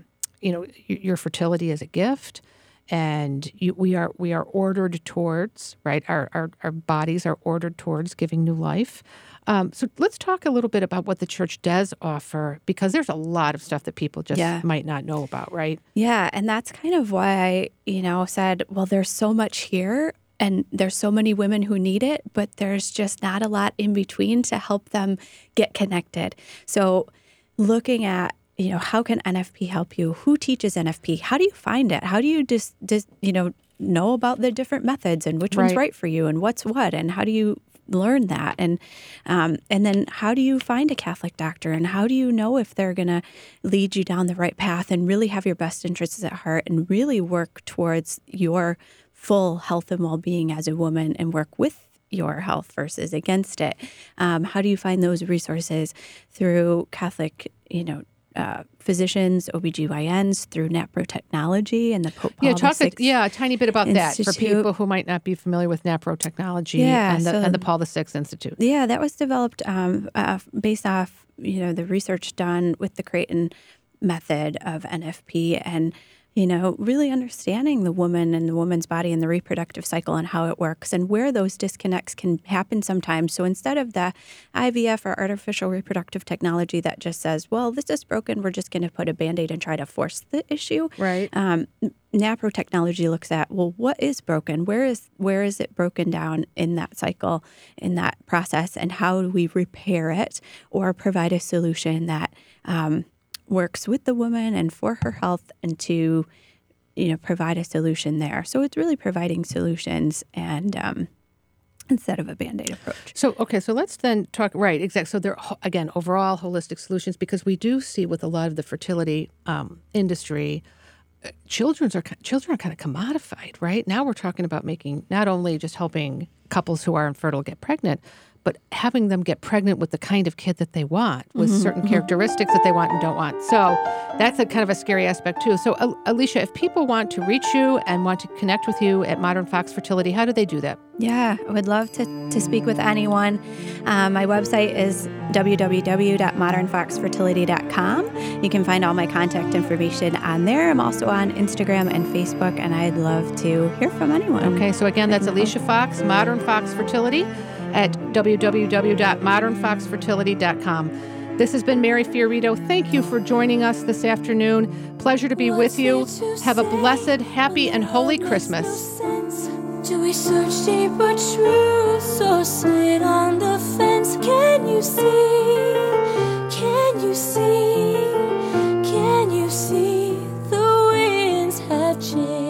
your fertility is a gift. And we are ordered towards, right? Our bodies are ordered towards giving new life. So let's talk a little bit about what the Church does offer, because there's a lot of stuff that people just might not know about, right? Yeah, and that's kind of why I, said, well, there's so much here, and there's so many women who need it, but there's just not a lot in between to help them get connected. So looking at how can NFP help you? Who teaches NFP? How do you find it? How do you just know about the different methods and which one's right for you and what's what? And how do you learn that? And then how do you find a Catholic doctor? And how do you know if they're going to lead you down the right path and really have your best interests at heart and really work towards your full health and well-being as a woman and work with your health versus against it? How do you find those resources through Catholic, physicians, OBGYNs, through NAPRO technology and the Pope Paul VI a tiny bit about Institute. That for people who might not be familiar with NAPRO technology and the Paul VI Institute. Yeah, that was developed based off, the research done with the Creighton method of NFP and, really understanding the woman and the woman's body and the reproductive cycle and how it works and where those disconnects can happen sometimes. So instead of the IVF or artificial reproductive technology that just says, well, this is broken, we're just going to put a Band-Aid and try to force the issue. Right. NAPRO technology looks at, well, what is broken? Where is it broken down in that cycle, in that process, and how do we repair it or provide a solution that works with the woman and for her health and to, provide a solution there. So it's really providing solutions and instead of a Band-Aid approach. So let's then talk, right, exactly. So they're, again, overall holistic solutions, because we do see with a lot of the fertility industry, children are kind of commodified, right? Now we're talking about making, not only just helping couples who are infertile get pregnant, but having them get pregnant with the kind of kid that they want, with certain characteristics that they want and don't want. So that's a kind of a scary aspect too. So Alicia, if people want to reach you and want to connect with you at Modern Fox Fertility, how do they do that? Yeah, I would love to speak with anyone. My website is www.modernfoxfertility.com. You can find all my contact information on there. I'm also on Instagram and Facebook, and I'd love to hear from anyone. Okay, so again, that's Alicia Fox, Modern Fox Fertility, at www.modernfoxfertility.com. This has been Mary Fiorito. Thank you for joining us this afternoon. Pleasure to be with you. Have a blessed, happy, and holy Christmas. Do we search deep but truth or sit on the fence? Can you see? Can you see? Can you see the winds have changed?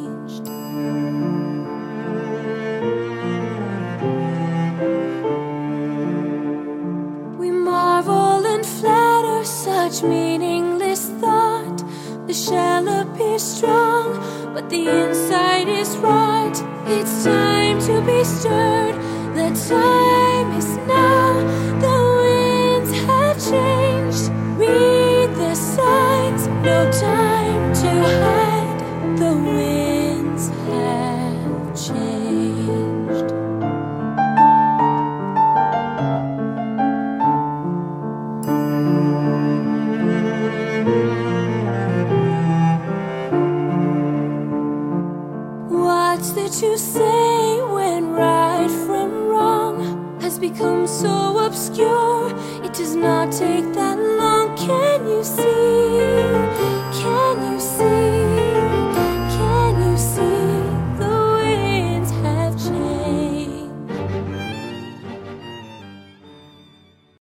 We marvel and flatter such meaningless thought. The shell appears strong, but the inside is rot. It's time to be stirred. The time is now. The winds have changed. Read the signs. No time to hide. The winds have changed. What's there to say when right become so obscure. It does not take that long, can you see?